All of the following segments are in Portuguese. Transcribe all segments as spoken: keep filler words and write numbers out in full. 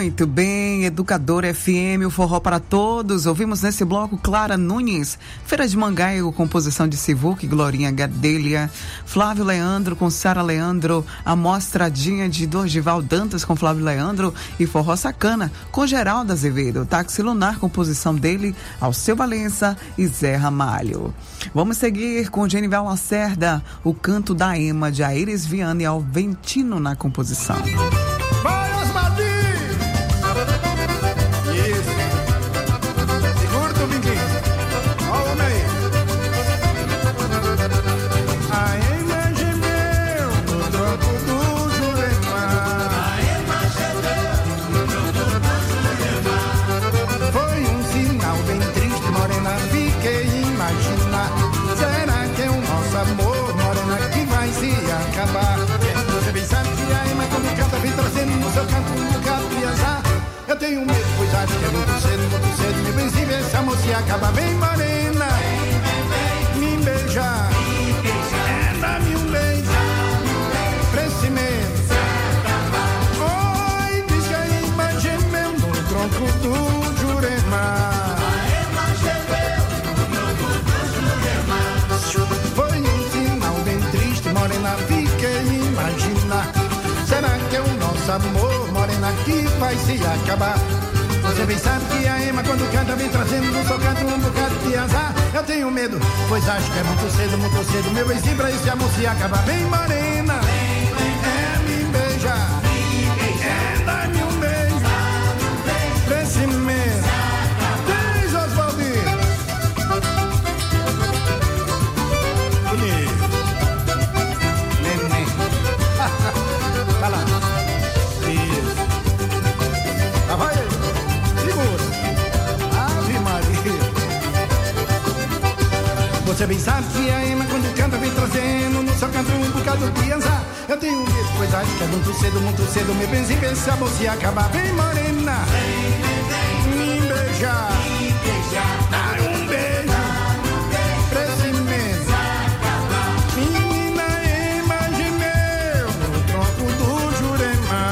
Muito bem, Educador F M, o forró para todos. Ouvimos nesse bloco Clara Nunes, Feira de Mangaio, composição de Sivuc, Glorinha Gadelha, Flávio Leandro com Sara Leandro, a Mostradinha de Dorgival Dantas com Flávio Leandro e Forró Sacana com Geraldo Azevedo, Táxi Lunar, composição dele, Alceu Valença e Zé Ramalho. Vamos seguir com Genival Lacerda, o Canto da Ema de Aires Viana e Alventino na composição. Eu tenho medo, pois acho que é muito cedo, muito cedo. Meu princípio, essa moça se acaba bem morena. Me beijar, é, dá-me um beijo, pra esse mês. Oi, diz que a Ema gemeu no tronco do Jurema. Foi um sinal bem triste, morena, fiquei imaginar. Será que é o nosso amor, morena, que vai se acabar? Você bem sabe que a Ema, quando canta, vem trazendo no seu canto um bocado de azar. Eu tenho medo, pois acho que é muito cedo, muito cedo. Meu benzinho pra esse amor se acabar. Bem morena, é, me beija, é, dá-me um beijo, pra esse mês. Diz, Oswaldinho. Bonito. Neném. Vai lá. Isso. Lá vai ele. Segura. Ave Maria. Você bem sabe que a Ema, quando canta, vem trazendo no seu canto um bocado de azar. Eu tenho medo, pois acho que é muito cedo, muito cedo. Me benze e vê se a moça acabar. Vem, morena. Me beijar. Dá um beijo. Pra esse mês. Menina Ema gemeu no tronco do Jurema.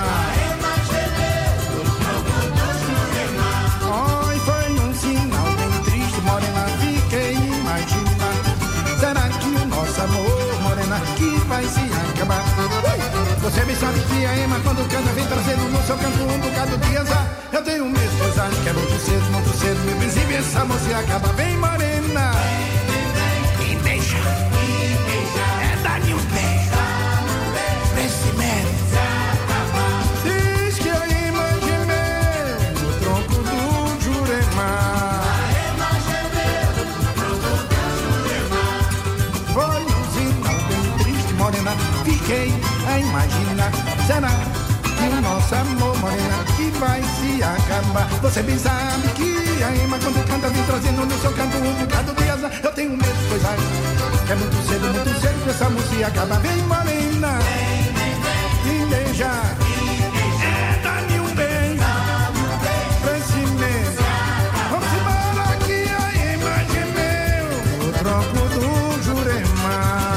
Oi, foi um sinal bem triste, morena, fiquei imaginando. Será que o nosso amor, morena, que vai se acabar? Ui, você bem sabe que a Ema, quando canta, vem trazendo no seu canto um bocado de azar. Eu tenho medo, pois acho que é muito cedo, muito cedo. Meu princípio, essa moça acaba. Bem, morena, me beija, é, dá-me um beijo, pra esse mês. Diz que a Ema gemeu no tronco do Jurema. Foi um sinal bem triste, morena, fiquei a imaginar. Será que o nosso amor, morena, que vai se acabar? Você bem sabe que a Ema, quando canta, vem trazendo no seu canto um bocado de azar. Eu tenho medo, pois acho que é muito cedo, muito cedo que essa música acaba. Vem, morena, me beijar, é, dá-me um beijo, pra esse mês. Vamos embora que a Ema gemeu o tronco do Jurema.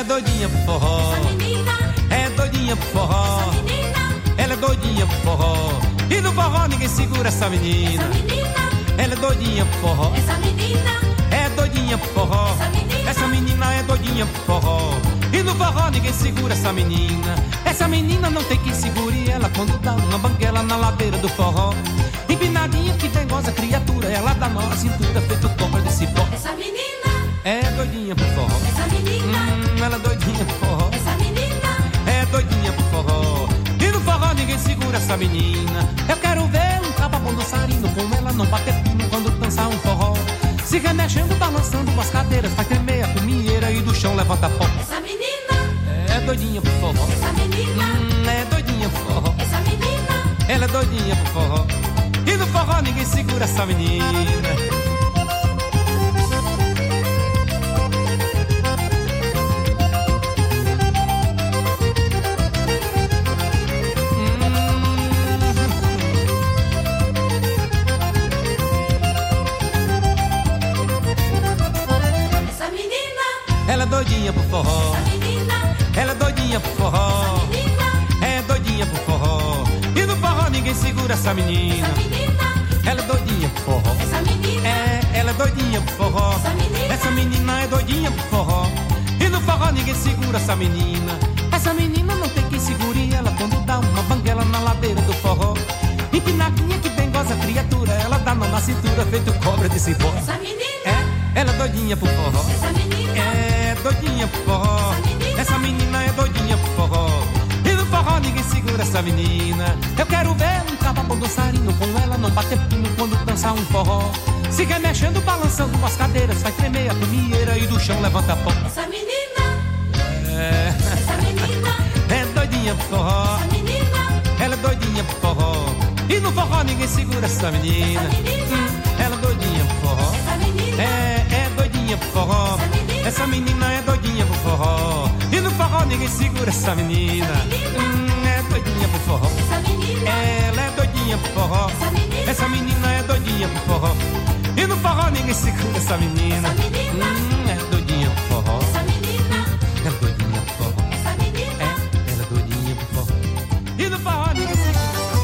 doidinha pro forró. Essa menina é doidinha pro forró. Essa menina ela é doidinha pro forró. E no forró ninguém segura essa menina. Essa menina ela é doidinha pro forró. Essa menina é doidinha pro forró. Essa menina, essa menina é doidinha pro forró. E no forró ninguém segura essa menina. Essa menina não tem quem segure ela quando dá uma banguela na ladeira do forró. Empinadinha que dengosa criatura, ela dá nó na cintura feito cobra de cipó. Essa menina é doidinha pro forró. Essa menina hum, ela é doidinha pro forró. Essa menina é doidinha pro forró. E no forró ninguém segura essa menina. Eu quero ver um caba bom dançarino com ela não bater pino quando dançar um forró. Se remexendo, balançando as cadeiras, faz tremer a comieira e do chão levanta pó. Essa menina é doidinha pro forró. Essa menina hum, é doidinha pro forró. Essa menina ela é doidinha pro forró. E no forró ninguém segura essa menina. Ela é doidinha pro forró. Essa menina ela é doidinha pro forró. Essa menina é doidinha pro forró. E no forró ninguém segura essa menina. Essa menina ela é doidinha pro forró. Essa menina é, ela é doidinha pro forró. Essa menina essa menina é doidinha pro forró. E no forró ninguém segura essa menina. Essa menina não tem quem segure ela quando dá uma banguela na ladeira do forró. Empinadinha que dengosa criatura, ela dá nó na cintura feito cobra de cipó. Essa menina é, ela é doidinha pro forró. Essa menina é doidinha pro forró. Essa menina, essa menina é doidinha pro forró. E no forró ninguém segura essa menina. Eu quero ver um cababão dançarino com ela não bater pino quando dançar um forró. Se remexendo, balançando as cadeiras, vai tremer a comieira e do chão levanta pó. Essa menina é, Essa menina é doidinha pro forró. Essa menina ela é doidinha pro forró. E no forró ninguém segura essa menina. Essa menina hum, ela é doidinha pro forró. Essa menina é, é doidinha pro forró. Essa menina, essa menina é doidinha pro forró. E no forró ninguém segura essa menina. Essa menina hum, é doidinha pro forró. Essa menina ela é doidinha pro forró. Essa menina, essa menina é doidinha pro forró. E no forró ninguém segura essa menina. Essa menina hum, é doidinha pro forró. Essa menina ela é doidinha pro forró. Essa menina é, ela é doidinha pro forró. E no forró ninguém segura.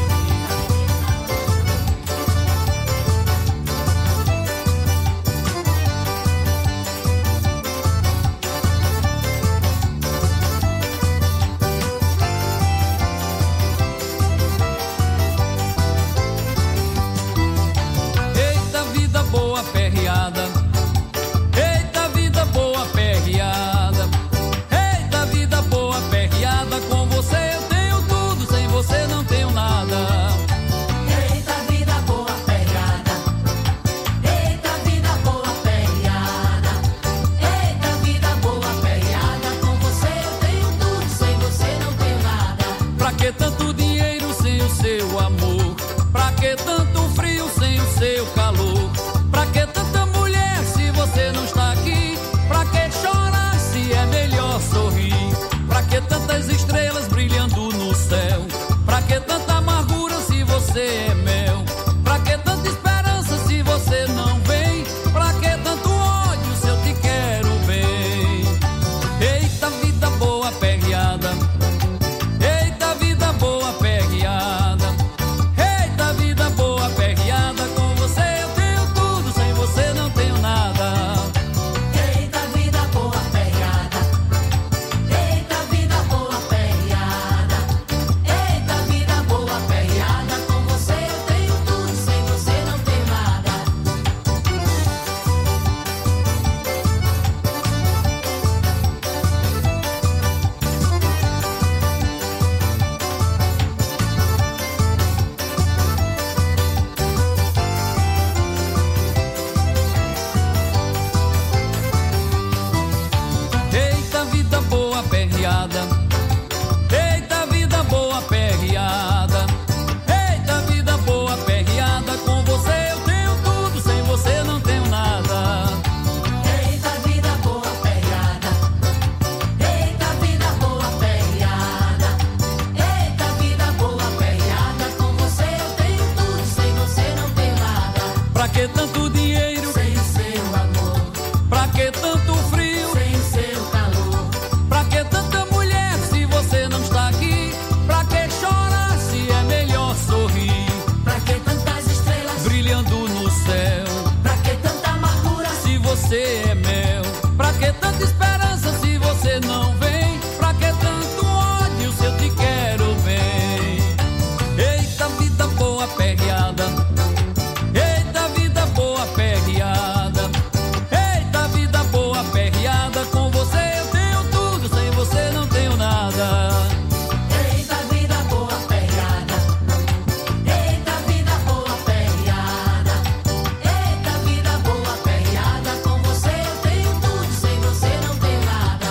Boa perreada, eita vida boa perreada, eita vida boa perreada, com você eu tenho tudo, sem você não tenho nada. Eita vida boa perreada, eita vida boa perreada, eita vida boa perreada, com você eu tenho tudo, sem você não tenho nada. Pra que tanto dinheiro sem o seu amor? Pra que tanto frio sem o seu calor? Pra que tanta mulher se você não está aqui? Pra que chorar se é melhor sorrir? Pra que tantas estrelas brilhando no céu? Pra que tanta amargura se você é mel? Pra que tanta esperança se você não vem? Pra que tanto ódio se eu te quero bem? Eita vida boa perreada, eita vida boa perreada, eita vida boa perreada, com você eu tenho tudo, sem você não tenho nada. Eita vida boa perreada, eita vida boa perreada, eita vida boa perreada, com você eu tenho tudo, sem você não tenho nada. Eita vida boa perreada, eita vida boa perreada, eita vida boa perreada, com você eu tenho tudo, sem você não tenho nada. Eita vida boa perreada, eita vida boa perreada, eita vida boa perreada, com você eu tenho tudo, sem você não tenho nada. Pra que tanto dinheiro? Sem o seu amor, Pra que tanto frio? sem o seu calor, Pra que tanta esperança se você não vem? Pra que tanto ódio se eu te quero bem? Eita vida boa perreada, eita vida boa perreada, eita vida boa perreada. Com você eu tenho tudo, sem você não tenho nada. Eita vida boa perreada, eita vida boa perreada, eita vida boa perreada. Com você eu tenho tudo, sem você não tenho nada.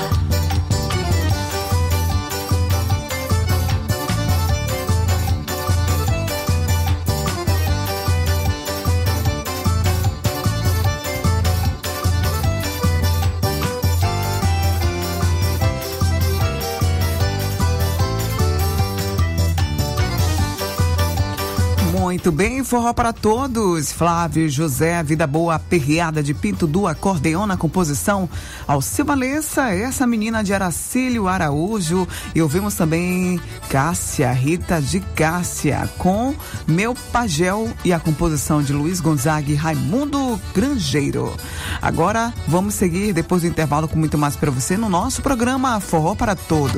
Muito bem, forró para todos. Flávio José, Vida Boa, Perreada de Pinto do Acordeão na composição Alceu Lessa, essa menina de Aracílio Araújo. E ouvimos também Cássia, Rita de Cássia, com Meu Pagel e a composição de Luiz Gonzaga e Raimundo Grangeiro. Agora vamos seguir depois do intervalo com muito mais para você no nosso programa Forró para Todos.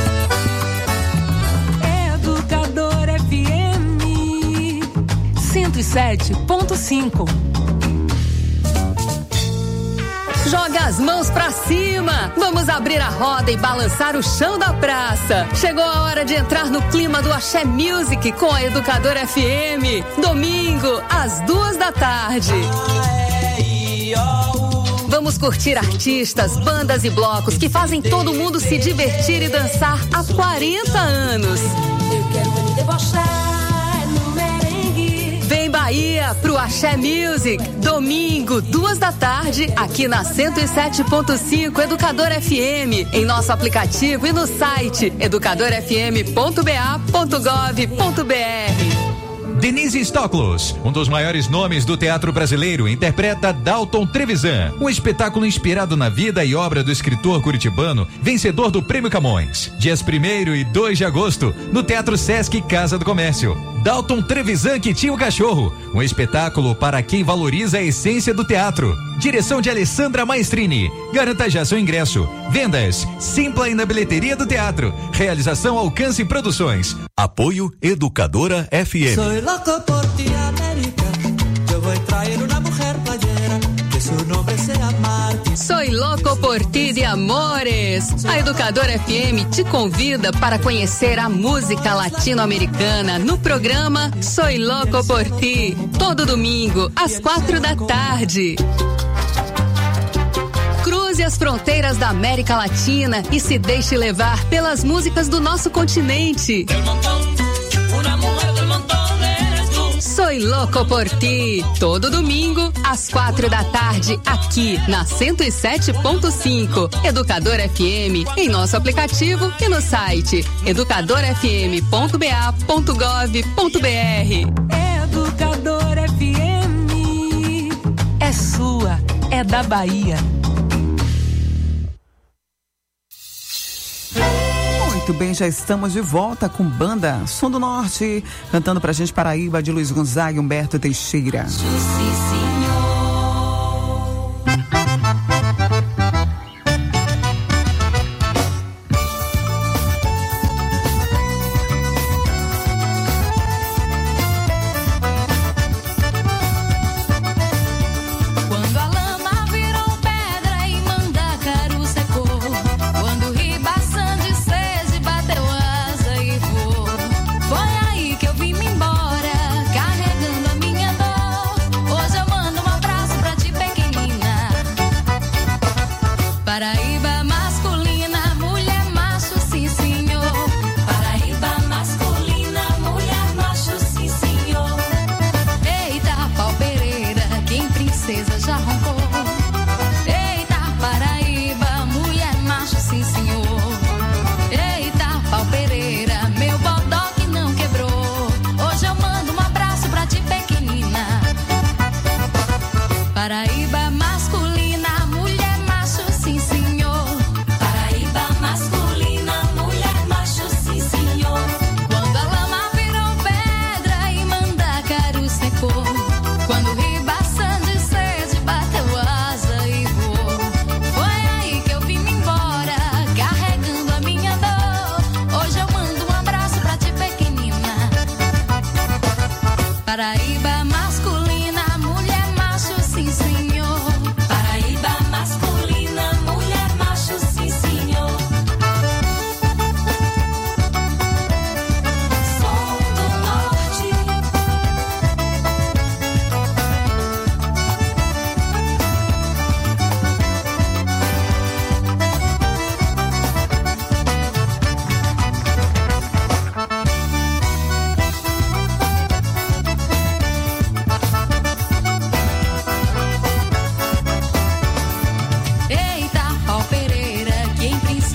Educador F M cento e sete ponto cinco. Joga as mãos pra cima, vamos abrir a roda e balançar o chão da praça. Chegou a hora de entrar no clima do Axé Music com a Educadora F M. Domingo, às duas da tarde. Vamos curtir artistas, bandas e blocos que fazem todo mundo se divertir e dançar há quarenta anos. Eu quero me debochar no merengue. Vem Bahia pro Axé Music, domingo, duas da tarde, aqui na cento e sete ponto cinco Educador F M, em nosso aplicativo e no site educador f m ponto b a ponto gov ponto b r. Denise Stoklos, um dos maiores nomes do teatro brasileiro, interpreta Dalton Trevisan, um espetáculo inspirado na vida e obra do escritor curitibano, vencedor do Prêmio Camões. Dias primeiro e dois de agosto, no Teatro Sesc Casa do Comércio. Dalton Trevisan que tinha o cachorro, um espetáculo para quem valoriza a essência do teatro. Direção de Alessandra Maestrini. Garanta já seu ingresso. Vendas, Simpla e na bilheteria do teatro. Realização Alcance Produções. Apoio Educadora F M. Soy loco por ti, América. Yo voy a traer una mujer playera que su nombre sea Martín. Soy louco por ti de amores. A Educadora F M te convida para conhecer a música latino-americana no programa Soy louco por ti, todo domingo às quatro da tarde. Cruze as fronteiras da América Latina e se deixe levar pelas músicas do nosso continente. Soy louco por ti, todo domingo às quatro da tarde, aqui na cento e sete ponto cinco Educador F M, em nosso aplicativo e no site educador f m ponto b a ponto gov ponto b r. Educador F M é sua, é da Bahia. Muito bem, já estamos de volta com banda Som do Norte, cantando pra gente Paraíba de Luiz Gonzaga e Humberto Teixeira. Quando a lama virou pedra e Mandacaru secou, quando o Ribaçã de Sese bateu asa e voou, foi aí que eu vim me embora, carregando a minha dor. Hoje eu mando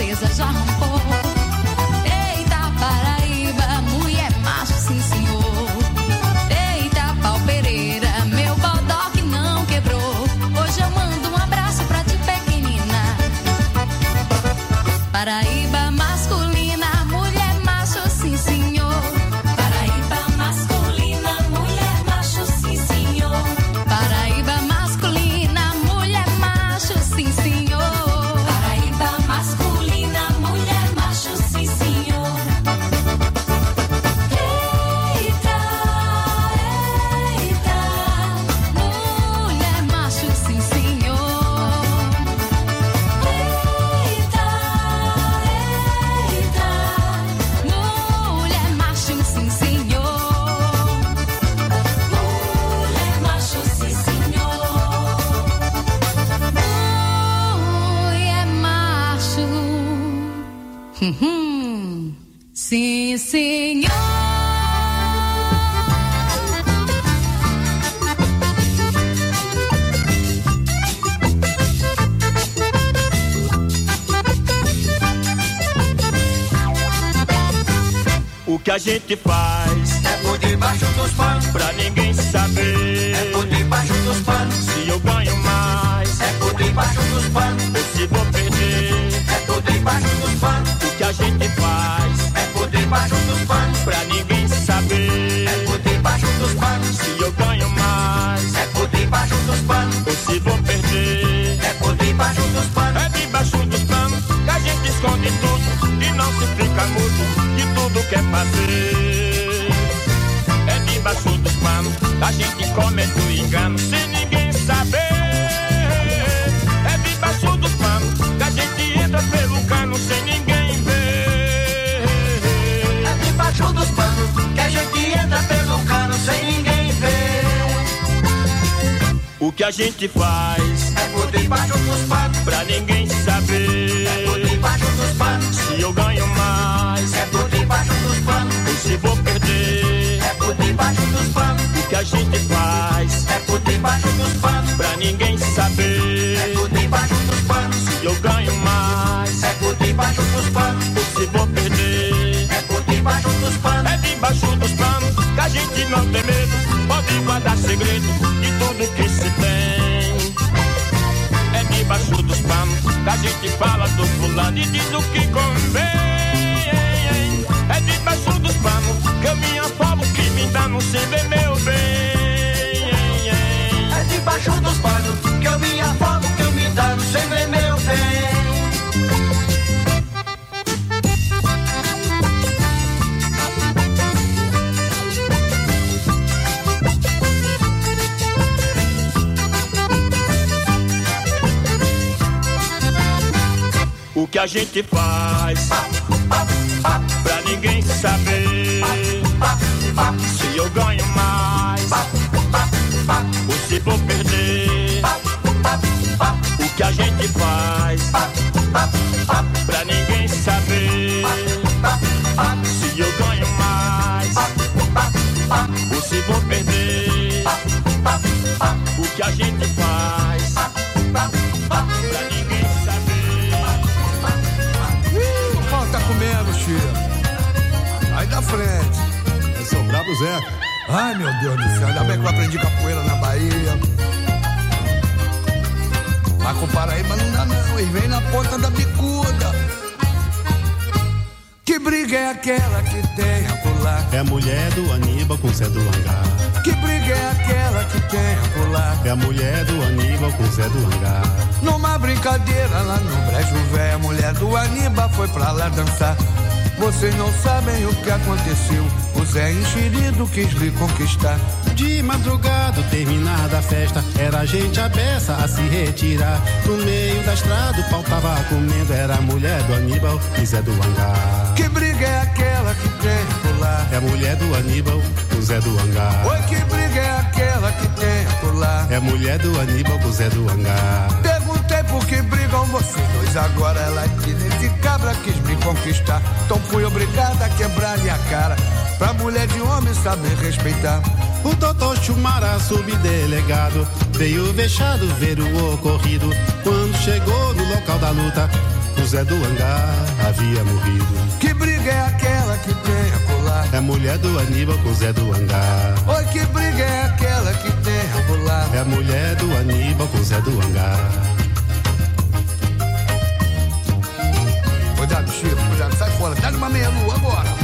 princesa já rompou. Eita, Paraíba, mulher macho, sim senhor. Eita, Pau Pereira, meu bodó que não quebrou. Hoje eu mando um abraço pra ti, pequenina. Paraíba masculina, mulher macho, sim senhor. Paraíba masculina, mulher macho, sim senhor. Paraíba masculina, mulher macho, sim senhor. Paraíba masculina, mulher macho, sim senhor. Eita, eita, mulher macho, sim senhor. Eita, eita, mulher macho, sim senhor. Mulher macho, sim senhor. Mulher macho. Hum, sim, senhor. O que a gente faz É por debaixo dos panos, pra ninguém saber. é por debaixo dos panos, Se eu ganho mais é por debaixo dos panos, ou se vou perder. é por debaixo dos panos, O que a gente faz é por debaixo dos panos, pra ninguém saber. é por debaixo dos panos, Se eu ganho mais é por debaixo dos panos, ou se vou perder. é por debaixo dos panos, É debaixo dos panos que a gente esconde tudo e não se fica mudo de tudo quer fazer. É debaixo dos panos que a gente comete o engano sem ninguém saber. É debaixo dos panos que a gente entra pelo cano sem ninguém ver. é debaixo dos panos que a gente entra pelo cano sem ninguém ver. O que a gente faz É por debaixo dos panos, pra ninguém saber. é por debaixo dos panos, Se eu ganho mais é por debaixo dos panos, ou se vou perder. é por debaixo dos panos, O que a gente faz é por debaixo dos panos, pra ninguém é saber. por debaixo dos panos, Se eu ganho mais é por debaixo dos panos, ou se vou perder. é por debaixo dos panos, É debaixo dos panos que a gente não tem medo. Pode guardar segredo de tudo que se tem. É debaixo dos panos que a gente fala do fulano e diz o que convém. É debaixo dos panos que eu me afogo, que me dá no sem ver meu bem. é debaixo dos panos que eu me afogo, que eu me dano sem ver meu bem. O que a gente faz pra ninguém saber. Se eu ganho mais ou se vou perder. O que a gente faz pra ninguém saber. Se eu ganho mais ou se vou perder. O que a gente faz pra ninguém saber. O pau tá comendo, Chico. Sai da frente. É seu brabo Zeca. Ai, meu Deus do céu. Ainda bem que eu aprendi capoeira na Bahia. Mas com Paraíba não dá não. E vem na ponta da bicuda. Que briga é aquela que tem a pular? É a mulher do Aníbal com Zé do Hangar. Que briga é aquela que tem a pular? É a mulher do Aníbal com Zé do Hangar. Numa brincadeira lá no Brejo Velho, a mulher do Aníbal foi pra lá dançar. Vocês não sabem o que aconteceu. O Zé enxerido quis lhe conquistar. De madrugada, terminada a festa, era gente a beça a se retirar. No meio da estrada, o pau tava comendo. Era a mulher do Aníbal e Zé do Hangar. Que briga é aquela que tem a pular? É a mulher do Aníbal com Zé do Hangar. Oi, que briga é aquela que tem a pular? É a mulher do Aníbal com Zé do Hangar. Perguntei por que brigam vocês dois. Agora ela diz: esse cabra quis me conquistar. Então fui obrigada a quebrar-lhe a cara, pra mulher de homem saber respeitar. O doutor Chumara, subdelegado, veio vexado ver o ocorrido. Quando chegou no local da luta, que o Zé do Hangar havia morrido. Que briga é aquela que tem acolá? É a mulher do Aníbal com o Zé do Hangar. Oi, que briga é aquela que tem acolá? É a mulher do Aníbal com o Zé do Hangar. Cuidado, Chico, cuidado, sai fora. Pega uma meia-lua agora.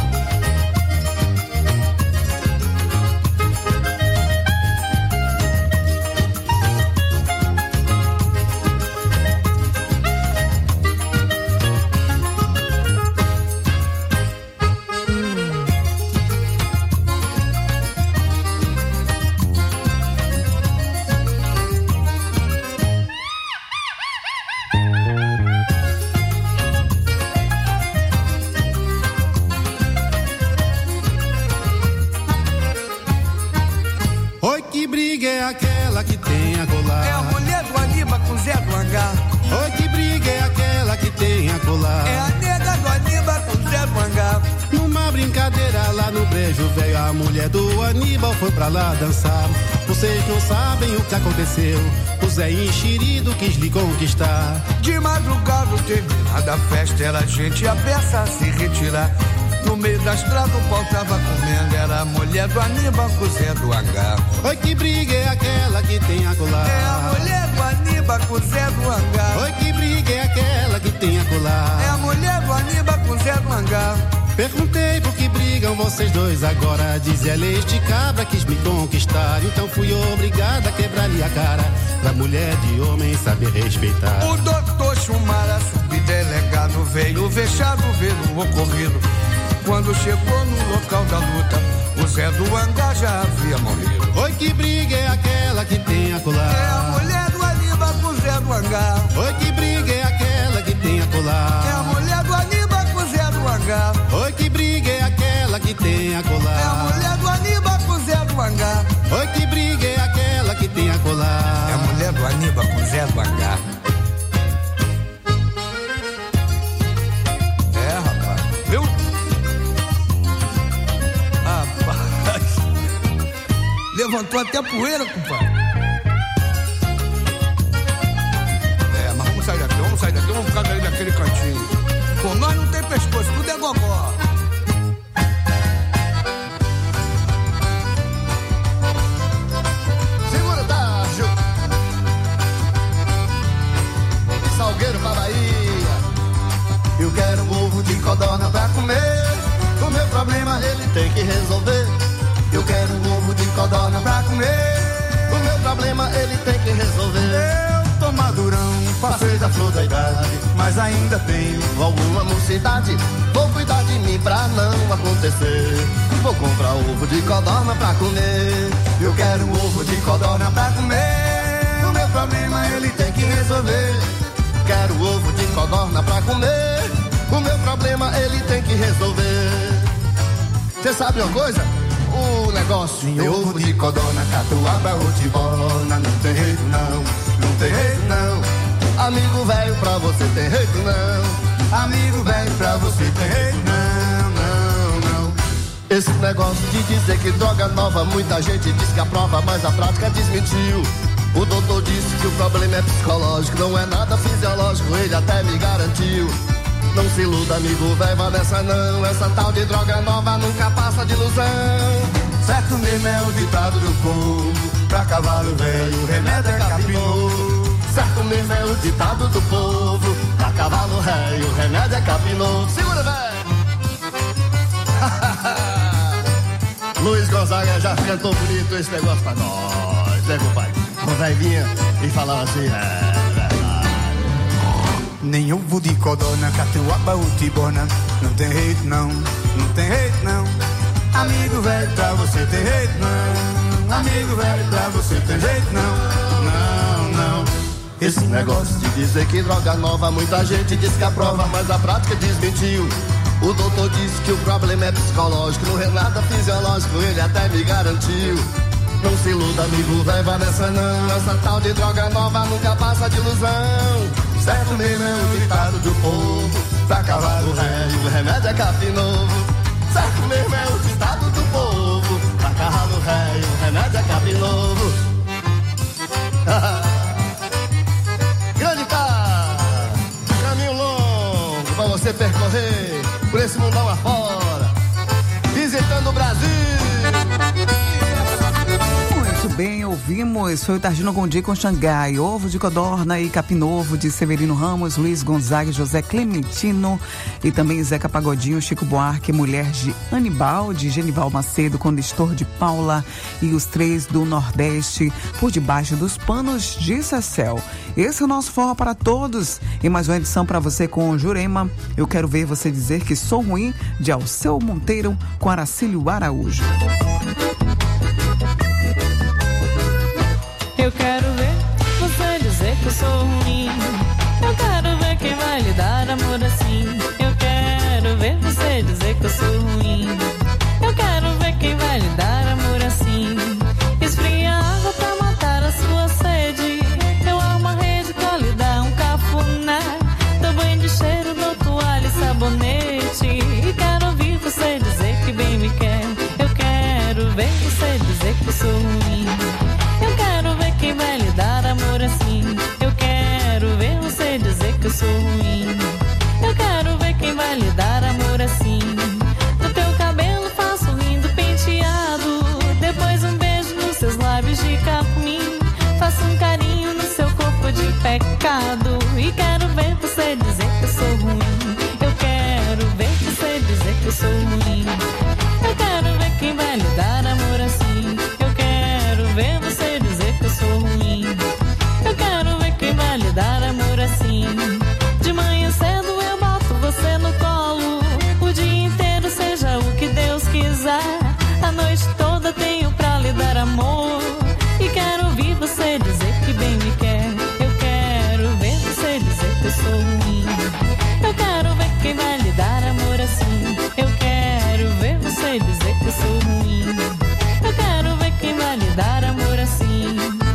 Oi, que briga é aquela que tem a colar? É a nega do Aníbal com o Zé do Hangar. Numa brincadeira lá no brejo velho, a mulher do Aníbal foi pra lá dançar. Vocês não sabem o que aconteceu, o Zé enxerido quis lhe conquistar. De madrugada, terminada a festa, era gente a peça a se retirar. No meio da estrada o pau tava comendo, era a mulher do Aníbal com o Zé do Hangar. Oi, que briga é aquela que tem a colar? É a mulher do Aníbal com o Zé do Hangar. Oi, que briga é aquela que tem a colar? É a mulher do Aníbal com o Zé do Hangar. Perguntei por que brigam vocês dois agora. Dizia este cabra quis me conquistar, então fui obrigada a quebrar-lhe a cara, pra mulher de homem saber respeitar. O doutor Chumara, subdelegado, veio vexado ver o ocorrido. Quando chegou no local da luta, o Zé do Hangar já havia morrido. Oi, que briga é aquela que tem a colar? É a mulher do Aníbal com o Zé do Hangar. Oi, que briga é aquela que tem a colar? É a mulher do Aníbal com o Zé do Hangar. Oi, que briga é aquela que tem a colar? É a mulher do Aníbal com o Zé do Hangar. Oi, que briga é aquela que tem a colar? É a mulher do Aníbal com o Zé do Hangar. É, rapaz. Viu? Levantou até poeira, compadre. É, mas vamos sair daqui, vamos sair daqui, vamos ficar daí naquele cantinho. Pô, nós não tem pescoço, tudo é gogó. Segura, tá, Ju. Salgueiro pra Bahia. Eu quero um ovo de codorna pra comer. O meu problema ele tem que resolver. Eu quero um ovo de codorna pra comer. O meu problema ele tem que resolver. Eu tô madurão, passei da flor da idade, mas ainda tenho alguma mocidade. Vou cuidar de mim pra não acontecer. Vou comprar ovo de codorna pra comer. Eu quero um ovo de codorna pra comer. O meu problema ele tem que resolver. Quero ovo de codorna pra comer. O meu problema ele tem que resolver. Cê sabe uma coisa? O negócio de ovo de codorna, catuaba ou tibona, não tem jeito não, não tem jeito não. Amigo velho, pra você tem jeito não. Amigo velho, pra você tem jeito não, não, não. Esse negócio de dizer que droga nova, muita gente diz que aprova, mas a prática desmentiu. O doutor disse que o problema é psicológico, não é nada fisiológico, ele até me garantiu. Não se iluda, amigo velho, vai nessa não. Essa tal de droga nova nunca passa de ilusão. Certo mesmo é o ditado do povo, pra cavalo velho o remédio é capinoso. Certo mesmo é o ditado do povo, pra cavalo velho o remédio é capinoso. Segura, velho! Luiz Gonzaga já cantou bonito esse negócio pra nós, né, compadre? O velho vinha e falava assim, é verdade. Nem ovo de codorna, catuaba ou tibona, não tem jeito não, não tem jeito não. Amigo velho, pra você tem jeito não. Amigo velho, pra você tem jeito não. Não, não. Esse negócio de dizer que droga nova, muita gente diz que aprova, mas a prática desmentiu. O doutor disse que o problema é psicológico, não é nada fisiológico, ele até me garantiu. Não se iluda, amigo velho, vai nessa não. Essa tal de droga nova nunca passa de ilusão. Certo mesmo é o ditado do povo, pra cavalo velho o remédio é capim novo. Certo mesmo é o ditado do povo, pra cavalo velho o remédio é capim novo. Grande cara, caminho longo. você percorrer por esse mundão afora, visitando o Brasil. Muito bem, ouvimos. Foi o Targino Gondi com Xangai, Ovo de Codorna e Capim Novo de Severino Ramos, Luiz Gonzaga, José Clementino e também Zeca Pagodinho, Chico Buarque, Mulher de Anibal, de Genival Macedo, Condestor de Paula e os Três do Nordeste, Por Debaixo dos Panos de Cecel. Esse é o nosso Forró para Todos e mais uma edição para você com Jurema. Eu Quero Ver Você Dizer Que Sou Ruim, de Alceu Monteiro com Aracílio Araújo. Eu quero ver você dizer que eu sou ruim. Eu quero ver quem vai lhe dar amor assim. Eu quero ver você dizer que eu sou ruim. Eu quero ver quem vai lhe dar amor assim. Esfria a água pra matar a sua sede. Eu amo a rede pra lhe dar um cafuné. Dou banho de cheiro, dou toalha e sabonete. E quero ouvir você dizer que bem me quer. Eu quero ver você dizer que eu sou ruim. Eu quero ver quem vai lhe dar amor assim. Eu quero ver você dizer que eu sou ruim. Eu quero ver quem vai lhe dar amor assim. No teu cabelo faço lindo penteado. Depois um beijo nos seus lábios de capim. Faço um carinho no seu corpo de pecado. E quero ver você dizer que eu sou ruim. Eu quero ver você dizer que eu sou ruim. Eu quero ver quem vai lhe dar amor assim. Eu quero ver você dizer que eu sou ruim. Eu quero ver quem vai lhe dar amor assim. De manhã cedo eu boto você no colo. O dia inteiro seja o que Deus quiser. A noite toda tenho pra lhe dar amor. E quero ouvir você dizer que bem me quer. Eu quero ver você dizer que eu sou ruim. Eu quero ver quem vai lhe dar amor assim. Eu quero ver você dizer que eu sou ruim. Eu quero ver quem vai lhe dar amor assim.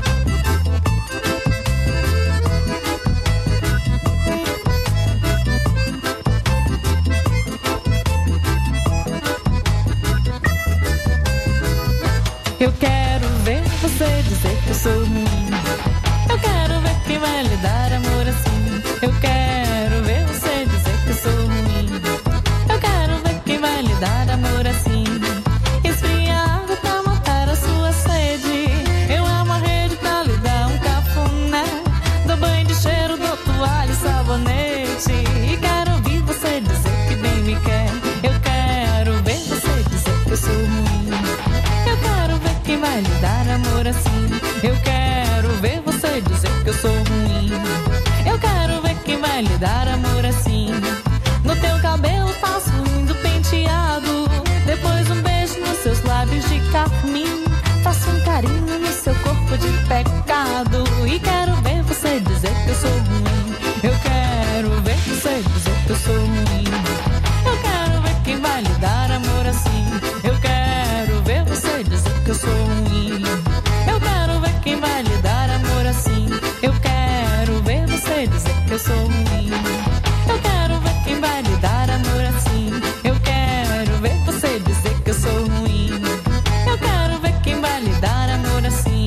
Eu quero ver você dizer que eu sou ruim. Eu quero ver quem vai lhe dar amor assim. Eu quero ver você dizer que eu sou ruim. Eu quero ver quem vai lhe dar amor assim. Esfria a água pra matar a sua sede. Eu amo a rede pra lhe dar um cafuné. Dou banho de cheiro, dou toalha e sabonete. E quero ouvir você dizer que bem me quer. Eu quero ver você dizer que eu sou ruim. Eu quero ver quem vai lhe dar amor assim. Eu quero ver você dizer que eu sou ruim. Eu quero ver quem vai lhe dar amor assim. No teu cabelo faço lindo penteado. Depois um beijo nos seus lábios de carmim. Faço um carinho no seu corpo de pecado. E quero ver você dizer que eu sou ruim. Eu quero ver você dizer que eu sou ruim. Eu quero ver quem vai lhe dar amor assim. Eu quero ver você dizer que eu sou ruim. Eu quero ver quem vai lhe dar amor assim. Eu quero ver você dizer que eu sou ruim. Eu quero ver quem vai lhe dar amor assim. Eu quero ver você dizer que eu sou ruim. Eu quero ver quem vai lhe dar amor assim.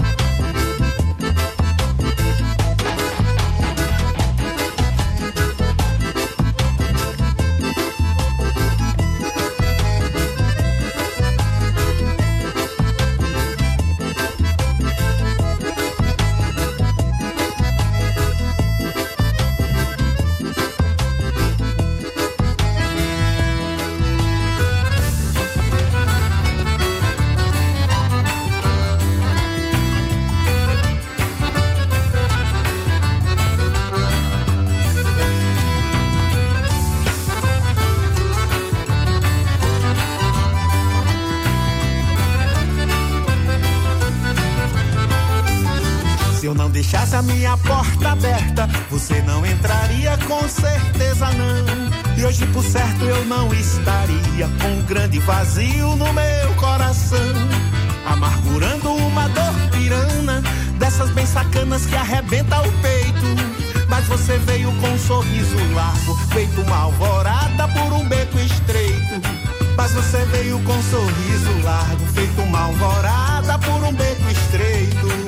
Se eu não deixasse a minha porta aberta, você não entraria, com certeza não. E hoje por certo eu não estaria com um grande vazio no meu coração, amargurando uma dor pirana, dessas bem sacanas que arrebenta o peito. Mas você veio com um sorriso largo, feito uma alvorada por um beco estreito. Mas você veio com um sorriso largo, feito uma alvorada por um beco estreito.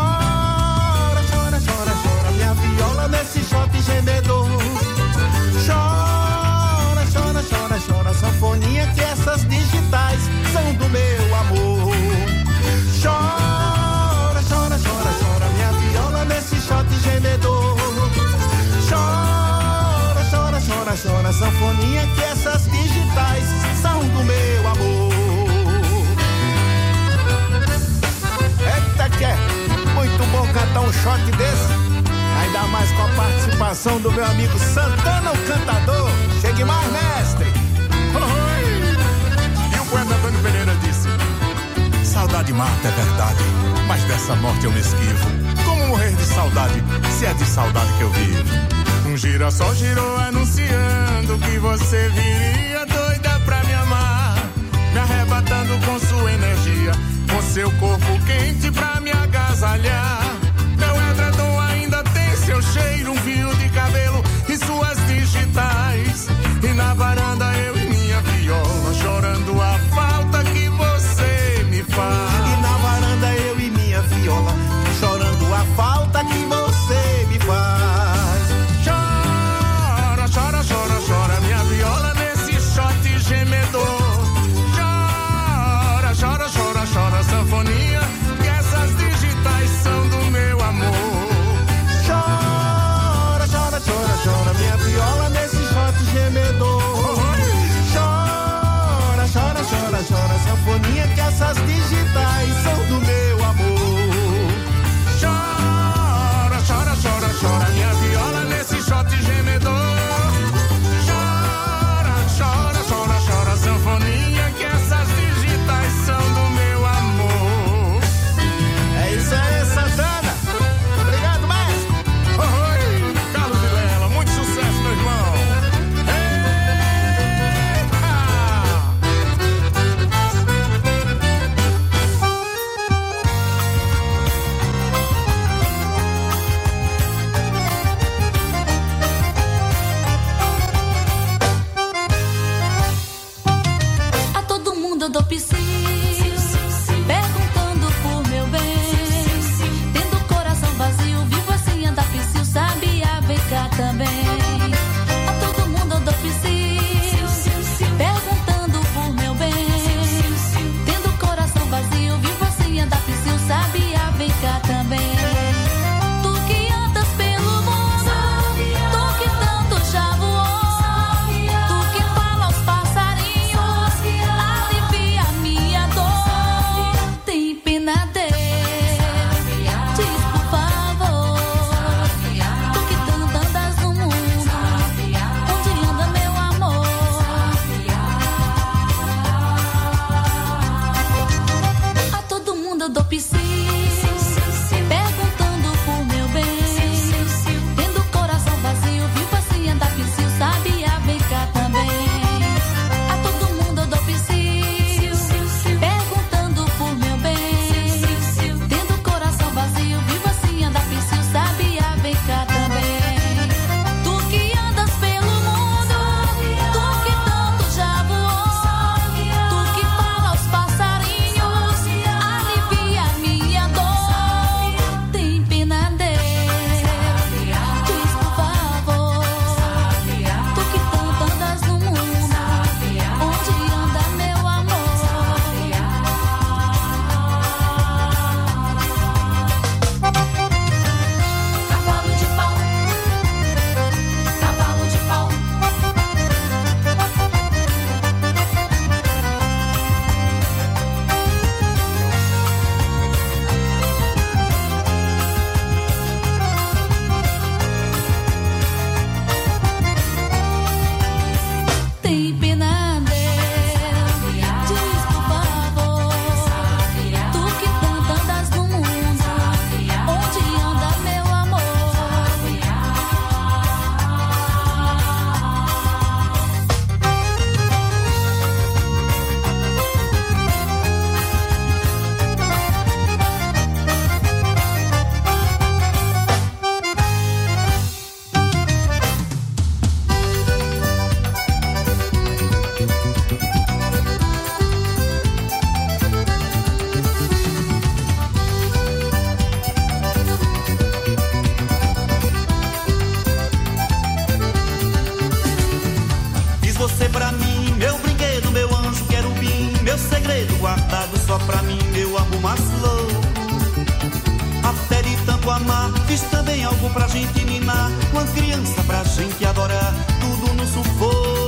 Chora, chora, chora, chora, minha viola nesse shot gemedor. sanfoninha que essas digitais são do meu amor. Eita que é muito bom cantar um shot desse, ainda mais com a participação do meu amigo Santana, o cantador. Chegue mais, mestre. Oi. E o poeta Antônio Pereira disse: saudade mata, é verdade, mas dessa morte eu me esquivo. Como morrer de saudade, se é de saudade que eu vivo? Um girassol girou anunciando que você viria, doida pra me amar, me arrebatando com sua energia, com seu corpo quente pra me agasalhar. Meu edredom ainda tem seu cheiro, um fio de cabelo e suas digitais. E na varanda eu e minha viola, chorando a falta que você me faz. E na varanda eu e minha viola, chorando a falta que você me faz. Chora, chora, chora, chora, minha viola nesse shot gemedor. Chora, chora, chora, chora, sanfoninha, que essas digitais são do meu amor. Chora, chora, chora, chora, minha viola nesse shot gemedor. Chora, chora, chora, chora, sanfoninha, que essas digitais são do meu amor. Chora, chora, chora, chora, minha viola nesse shot gemedor. Chora, chora, chora, chora, sanfoninha, que essas digitais são do meu amor. É isso aí, Santana. Obrigado, mestre. Oi, Carlos Vilela, muito sucesso, meu irmão. A todo mundo eu dou psiu, perguntando por meu bem. Tendo o coração vazio, vivo assim, andar psiu, sabia, vem cá também. A todo mundo eu dou psiu, perguntando por meu bem. Tendo o coração vazio, vivo assim, andar psiu, sabia, vem cá também. Tu que andas pelo mundo, tu que tanto já voou, tu que fala aos passarinhos, alivia minha dor. Tem pena dele, diz por favor. Tu que tanto andas no mundo, onde anda meu amor? A todo mundo eu dou psiu, perguntando por meu bem. Tendo o coração vazio, vivo assim, andar psiu, sabia, vem cá também. A todo mundo eu dou psiu, perguntando por meu bem. Tendo o coração vazio, vivo assim, andar psiu, sabia, vem cá também. Tu que andas pelo mundo, tu que tanto já voou, tu que fala aos passarinhos, alivia minha dor. Tem pena dele, diz por favor. Tu que tanto andas no mundo, onde anda meu amor? Cavalo de pau, cavalo de pau. Tem pena dele, diz por favor. Tu que tanto andas no mundo, onde anda meu amor? Fiz você pra mim, meu brinquedo, meu anjo querubim, meu segredo guardado só pra mim, meu amor mais louco. Até de tanto amar, fiz também algo pra gente ninar, uma criança pra gente adorar, tudo no sufoco.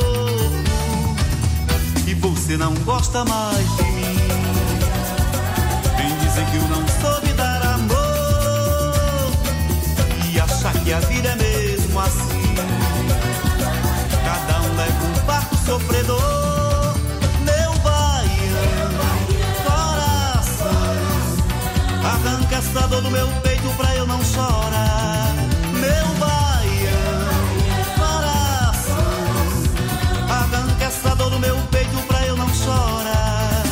gosta mais de mim. Vem dizer que eu não soube dar amor e achar que a vida é mesmo assim. Cada um leva um barco sofredor. Meu baiano, coração, arranca essa dor do meu peito pra eu não chorar. Meu baiano, coração, arranca essa dor do meu peito pra eu não chorar.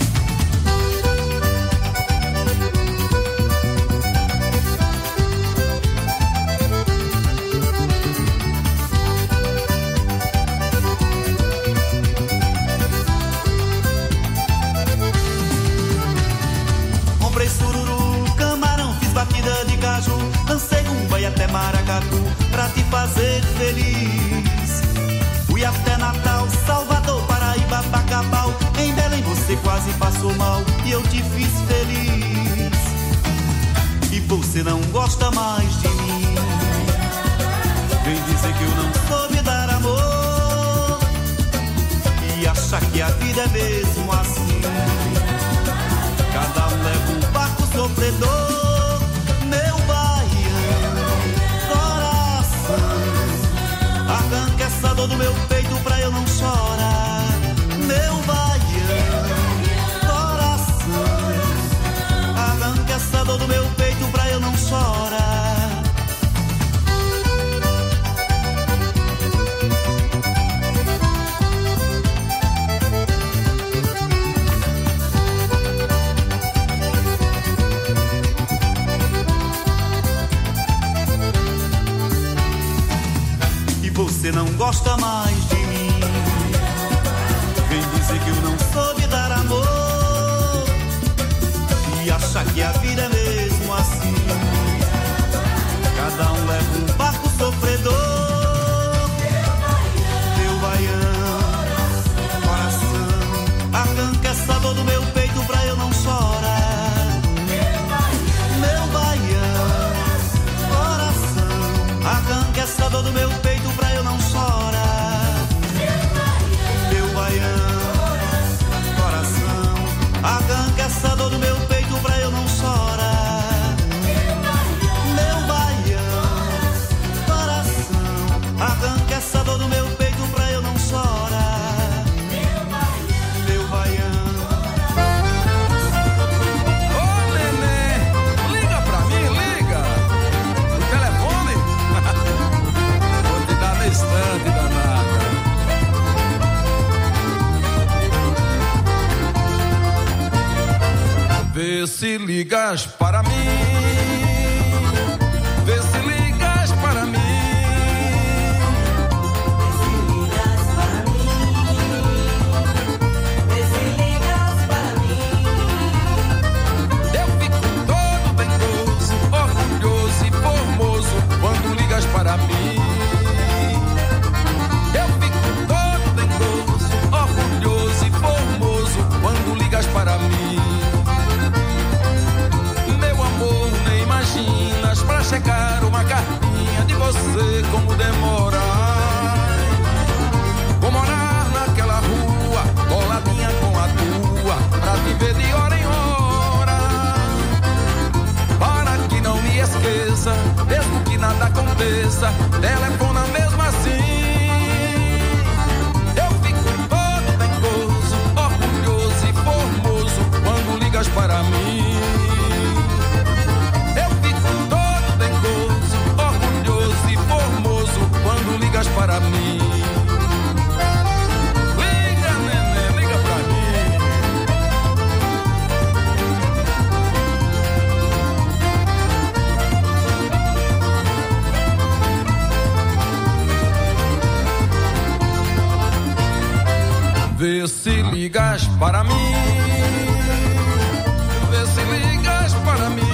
Comprei sururu, camarão, fiz batida de caju, lancei um boi até Maracatu pra te fazer feliz. Fui até Natal, Salvador, Paraíba, Bacabal. Em Belém você quase passou mal e eu te fiz feliz. E você não gosta mais de mim. Vem dizer que eu não soube dar amor e achar que a vida é mesmo assim. Cada um leva um barco sofredor. Meu baiano, coração, arranca essa dor do meu peito pra eu não chorar. Meu baiano, coração, arranca essa dor do meu peito pra eu não chorar. Você não gosta mais de mim. Vem dizer que eu não soube dar amor e achar que a vida é mesmo assim. Cada um leva um barco sofredor. Meu baiano, coração, arranca essa dor do meu peito pra eu não chorar. Meu baiano, coração, arranca essa dor do meu peito pra eu não chorar. Meu baiano, coração, arranca essa dor do meu peito pra eu não chorar. Meu baiano, coração, arranca essa dor do meu peito pra eu não chorar. Meu baiano. Ô neném, liga pra mim, liga. O telefone. Vou te dar na estante, danada. Vê se ligas para mim. Vê se ligas para mim. Eu fico todo dengoso, orgulhoso e formoso quando ligas para mim. Eu fico todo dengoso, orgulhoso e formoso quando ligas para mim. Meu amor, nem imaginas pra chegar uma cartinha de você como demora. Vou morar naquela rua, coladinha com a tua, pra te ver de hora em hora. Para que não me esqueça, mesmo que nada aconteça, telefona mesmo assim. Eu fico todo dengoso, orgulhoso e formoso quando ligas para mim. Eu fico todo dengoso, orgulhoso e formoso quando ligas para mim. Liga, neném, liga pra mim. Vê se ligas para mim. Vê se ligas para mim.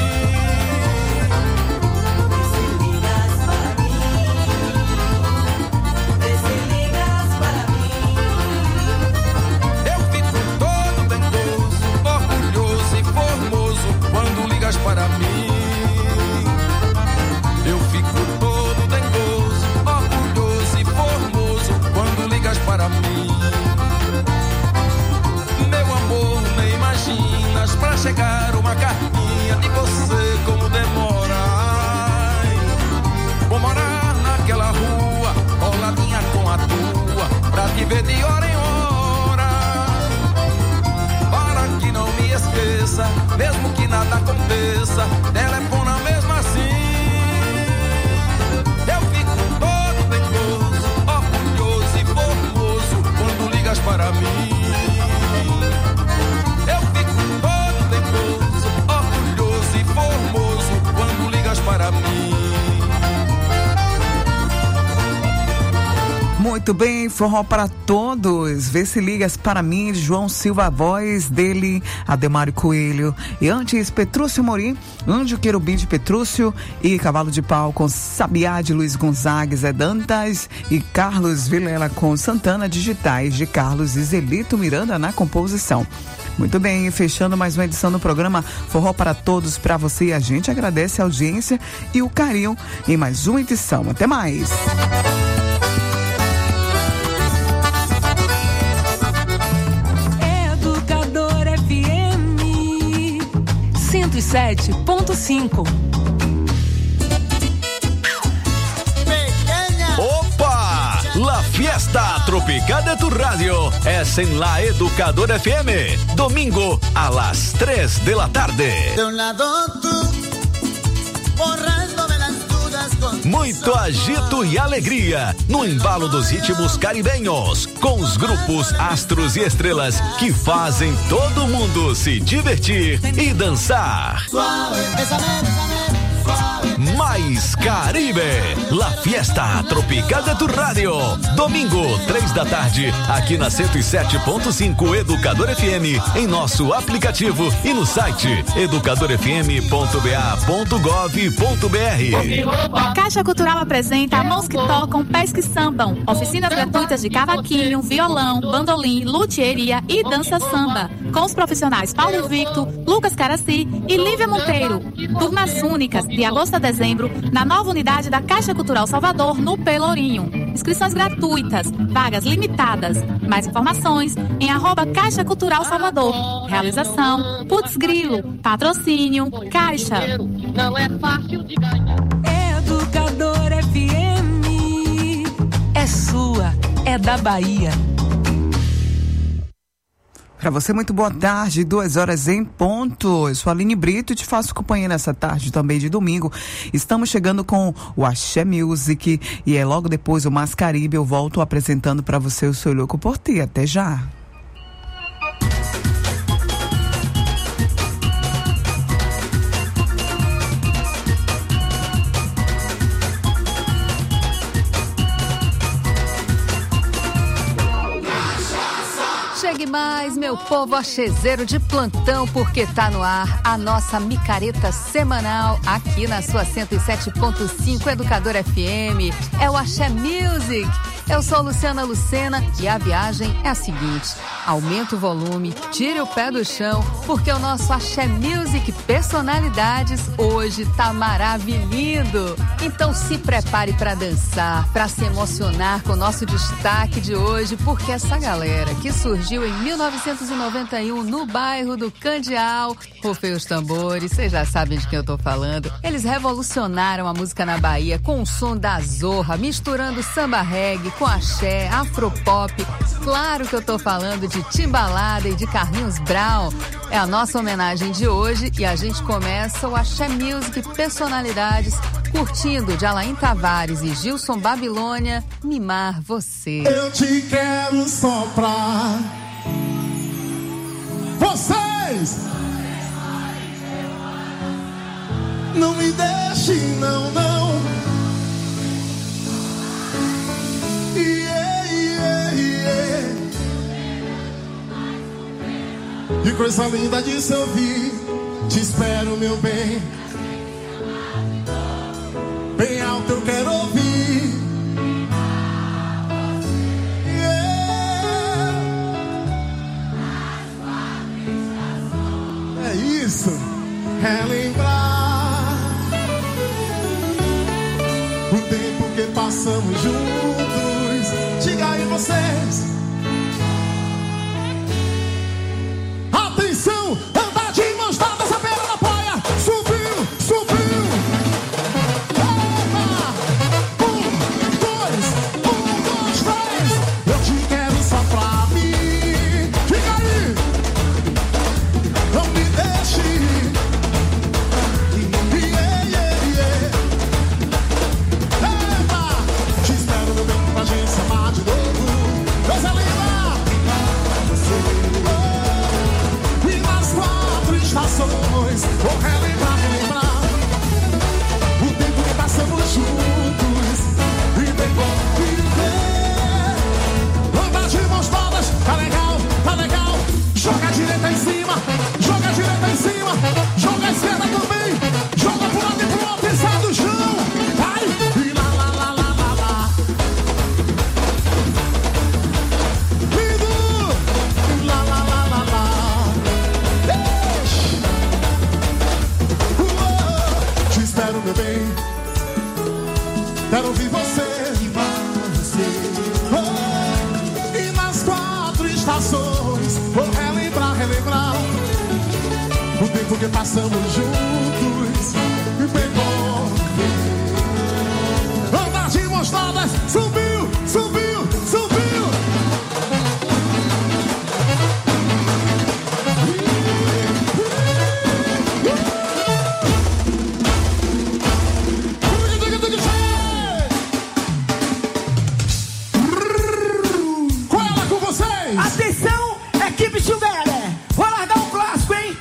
Eu fico todo dengoso, orgulhoso e formoso quando ligas para mim. Eu fico todo dengoso, orgulhoso e formoso quando ligas para mim. cabeça, telefona mesmo assim. Eu fico todo dengoso, orgulhoso e formoso quando ligas para mim. Eu fico todo dengoso, orgulhoso e formoso quando ligas para mim. Muito bem, forró para todos. Vê se ligas para mim, João Silva, a voz dele, Ademário Coelho. E antes, Petrúcio Morim, Anjo Querubim de Petrúcio e Cavalo de Pau com Sabiá de Luiz Gonzaga, Zé Dantas e Carlos Vilela com Santana Digitais de Carlos Iselito Miranda na composição. Muito bem, fechando mais uma edição do programa Forró para Todos, para você. A gente agradece a audiência e o carinho em mais uma edição. Até mais. cento e sete ponto cinco. Opa! La Fiesta Tropical de tu Radio es en la Educador F M. Domingo a las tres de la tarde. De un lado tú, borrándome las dudas con Muito agito e alegria no embalo dos ritmos caribenhos, com os grupos Astros e Estrelas que fazem todo mundo se divertir e dançar. Suave, bésame, bésame, suave. Mais Caribe, La Fiesta Tropical de tu Radio. Domingo, três da tarde, aqui na cento e sete ponto cinco Educador F M, em nosso aplicativo e no site educador f m ponto b a ponto gov ponto b r. Caixa Cultural apresenta Mãos que Tocam, Pés que Sambam. Oficinas gratuitas de cavaquinho, violão, bandolim, luthieria e dança samba. Com os profissionais Paulo Victor, Lucas Caraci e Lívia Monteiro. Turmas únicas, de agosto a dezembro, na nova unidade da Caixa Cultural Salvador, no Pelourinho. Inscrições gratuitas, vagas limitadas. Mais informações em arroba Caixa Cultural Salvador. Realização, Putz Grilo. Patrocínio, Caixa. Não é fácil de ganhar. Educador F M. É sua, é da Bahia. Para você, muito boa tarde, duas horas em ponto. Eu sou a Aline Brito e te faço companhia nessa tarde também de domingo. Estamos chegando com o Axé Music e é logo depois o Mais Caribe. Eu volto apresentando para você o Sou Louco por Ti. Até já. Chegue mais, meu povo axezeiro de plantão, porque tá no ar a nossa micareta semanal aqui na sua cento e sete ponto cinco Educador F M. É o Axé Music. Eu sou Luciana Lucena e a viagem é a seguinte: aumente o volume, tire o pé do chão, porque o nosso Axé Music Personalidades hoje tá maravilhindo. Então se prepare para dançar, para se emocionar com o nosso destaque de hoje, porque essa galera que surgiu em mil novecentos e noventa e um no bairro do Candial, rufem os tambores, vocês já sabem de quem eu tô falando. Eles revolucionaram a música na Bahia com o som da Zorra, misturando samba reggae com axé, afropop. Claro que eu tô falando de Timbalada e de Carlinhos Brown. É a nossa homenagem de hoje e a gente começa o Axé Music Personalidades curtindo de Alain Tavares e Gilson Babilônia, Mimar Você. Eu te quero soprar. Vocês não me deixem, não, não. Yeah, yeah, yeah. Que coisa linda de se ouvir. Te espero, meu bem. Bem alto eu quero ouvir. Yeah. É isso. É lembrar o tempo que passamos juntos. Diga aí vocês. Atenção, andar de mãos dadas, a beira da praia. Subiu, subiu. Epa! Um, dois, um, dois, três. Eu te quero só pra mim. Diga aí. Não me deixe. você, oh, e nas quatro estações vou relembrar, relembrar o tempo que passamos juntos. E foi bom andar de mãos dadas. Subiu, subiu, subiu. Atenção, equipe Chuvelé, vou largar um clássico, hein?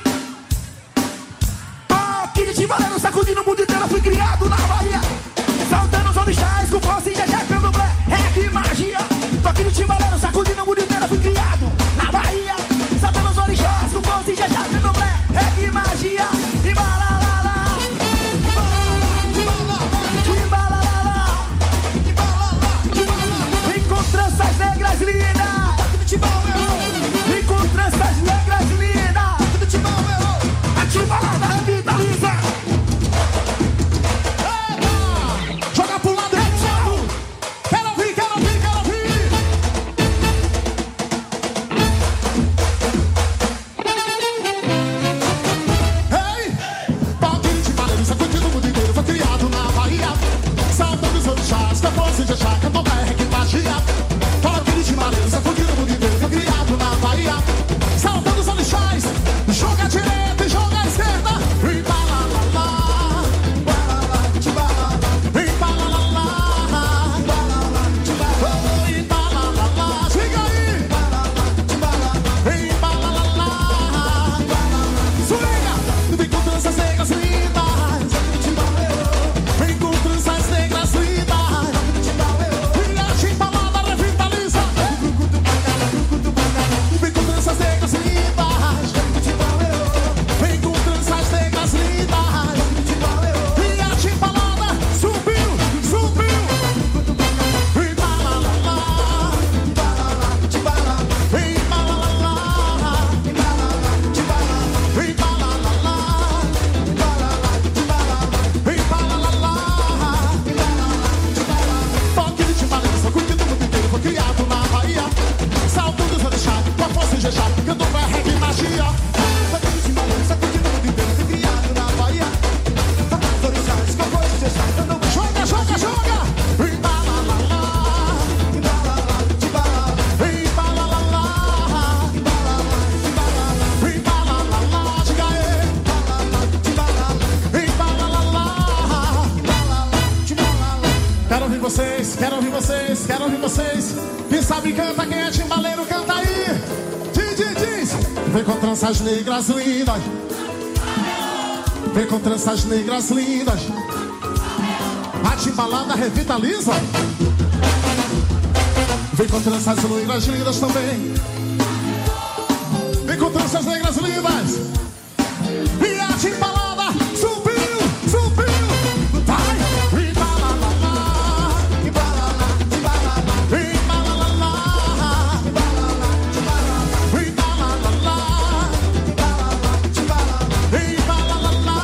Aqui de Timbalé, sacudindo o mundo inteiro, fui criado na Bahia. Saltando os orixás, com força e jajá, pelo blé, reggae, magia. Tô aqui de Timbalé, sacudindo o mundo inteiro, fui criado na Bahia. Saltando os orixás, com força e jajá, pelo blé, reggae, magia. E balalala, e balalala, com tranças negras lindas. E com tranças negras lindas, a Timbalada revitaliza. Eita! Joga pro lado, Reginaldo. Quero ouvir, quero ouvir, quero ouvir. Ei! Palquinho de Timbalada, sacudindo o mundo inteiro, foi criado na Bahia. Saltando os orixás, da força de achar, cantou reggae, magia. Palquinho de Timbalada, sacudindo o mundo inteiro, foi criado na Bahia. Saltando os orixás, joga a direita e joga a esquerda. E balalala, e balalala, e balalala, chega aí. E balalala, swinga, vem com tranças negras lindas, vem com tranças negras lindas. E a Timbalada revitaliza. Vem com tranças negras lindas, vem com tranças negras lindas. E a Timbalada subiu, subiu. E balalala, e balalala, e balalala, e balalala. Toque de Timbalada, sacudindo o mundo inteiro, foi criado na Bahia. Saltando os orixás, com a força de jejá, cantou vai reggae, magia. Toque de Timbalada, sacudindo o mundo inteiro, foi criado na Bahia. Saltando os orixás, com a força de jejá, cantou vai. Joga, joga, joga. E balalala, e balalala, e balalala, e balalala, diga aí. E balalala. Quero ouvir vocês, quero ouvir vocês, quero ouvir vocês. Quem sabe canta, quem é timbaleiro canta aí. Diz, diz, diz. Vem com tranças negras lindas, vem com tranças negras lindas. A Timbalada revitaliza. Vem com tranças negras lindas também. Vem com tranças negras lindas. E a Timbalada subiu, subiu. Vai. E balalala, e balalala, e balalala, e balalala, e balalala, e balalala.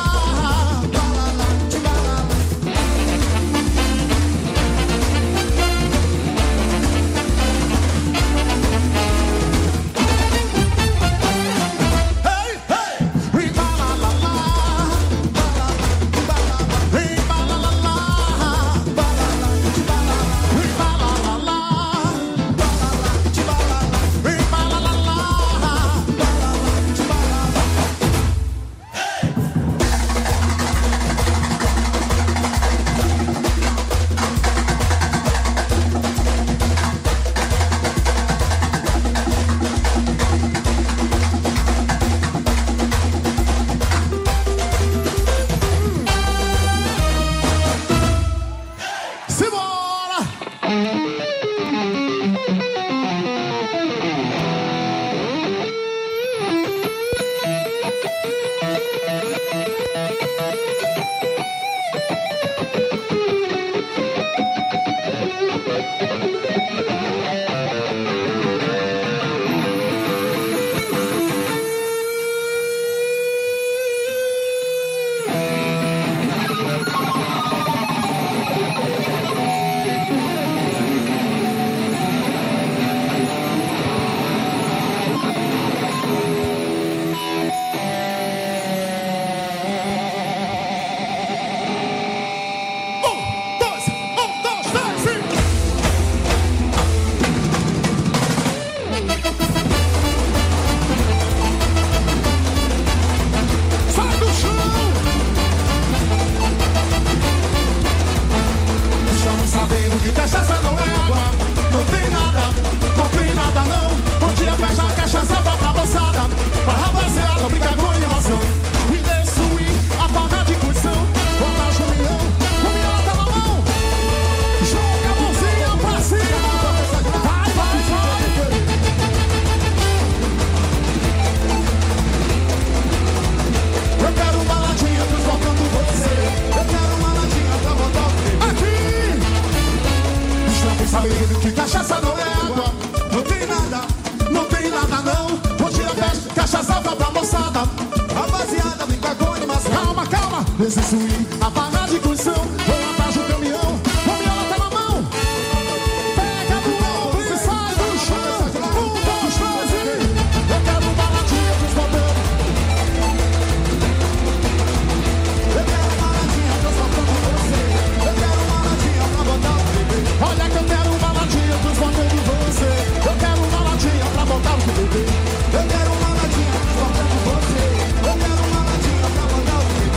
sabe que cachaça não é água. Não tem nada, não tem nada não. Hoje a festa, cachaça vai pra moçada. Rapaziada, brinca com animação. Calma, calma, esse swing, a barra de condição. Vou atrás do caminhão, o viola tá na mão. Pega do ombro e sai do chão. Um, dois, três e... Eu quero baladinha dos botões. Eu quero baladinha dos botões de você. Eu quero baladinha pra botar o bebê. Olha que eu quero baladinha dos botões de você. Eu quero baladinha pra botar o bebê. Eu quero baladinha dos botões de você. Eu quero baladinha pra botar o bebê.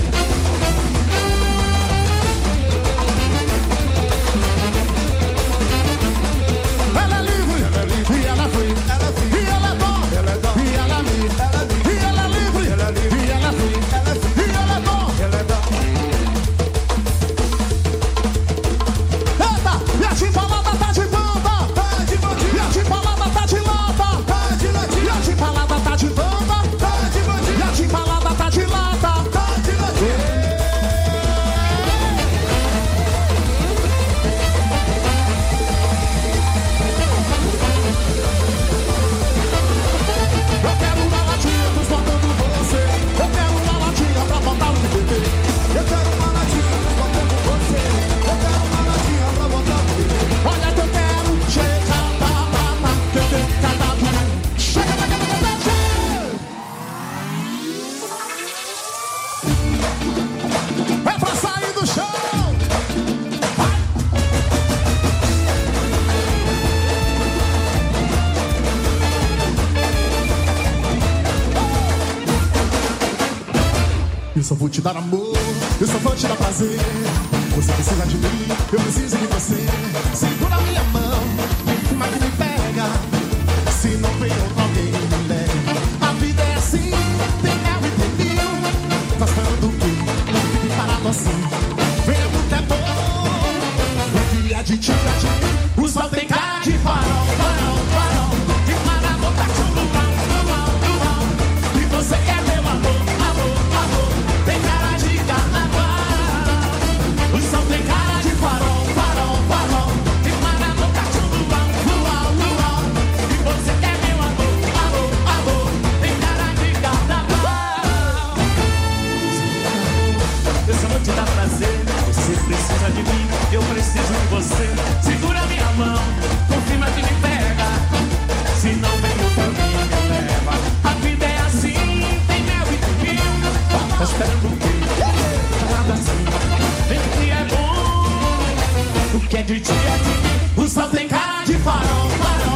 Ela é livre, ela é livre, e ela é free, ela é free, e ela é dó, ela é dó, e ela é livre, ela é livre, e ela é livre, ela é livre, e ela é free, ela é free, e ela é dó, ela é dó. Eita, e a chipalada tá de banda, tá de bandinha, e a chipalada tá de lata, tá de latinha, e a chipalada tá de banda, tá de bandinha, e a chipalada tá de lata, tá de latinha. Eu quero uma latinha dos botando você. Eu quero uma latinha pra botar no bebê. Eu quero uma latinha dos botando você. Eu quero uma latinha pra botar no bebê. Olha que eu quero. Chega, tá, tá, tá. Que eu tenho cada um. Chega, chega, chega, chega. É pra sair do chão. Eu só vou te dar amor, eu só vou te dar prazer. Você precisa de mim, eu preciso de você. Segura minha mão, uma que me pega. Se não vem outro alguém me leva. A vida é assim, tem mel e tem mil. Tá esperando o quê? Não fique parado assim. Venha porque é bom. Eu queria de ti pra ti. O sol tem cara de farol, farol, farol. E para botar tudo mal, mal, mal. E você é meu amor, amor, amor. Tem cara de carnaval. O sol tem cara de farol, farol, farol. E para botar tudo mal, luau, luau. E você é meu amor, amor, amor. Tem cara de carnaval. Eu só vou te dar prazer. Você precisa de mim, eu preciso de você. Segura minha mão, confirma que me pega. Se não vem o caminho me leva. A vida é assim, tem mel e tem mil. Tá esperando o quê? Nada assim. Vem que é bom. O que é de ti é de mim. O sol tem cara de farol, farol.